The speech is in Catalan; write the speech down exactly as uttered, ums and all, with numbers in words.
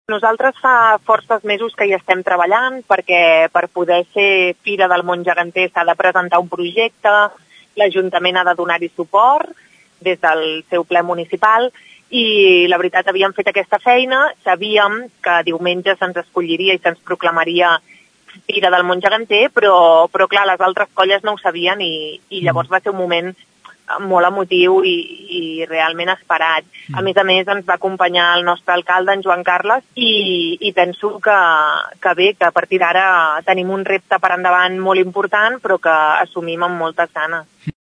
Nosaltres fa forces mesos que hi estem treballant perquè per poder ser Fira del Món Geganter s'ha de presentar un projecte, l'Ajuntament ha de donar-hi suport des del seu ple municipal i la veritat havíem fet aquesta feina, sabíem que diumenge se'ns escolliria i se'ns proclamaria Fira del Món Geganter, però, però clar, les altres colles no ho sabien i, i llavors va ser un moment molt emotiu i, i realment esperat. A més a més, ens va acompanyar el nostre alcalde, en Joan Carles, i, i penso que, que bé, que a partir d'ara tenim un repte per endavant molt important, però que assumim amb moltes ganes.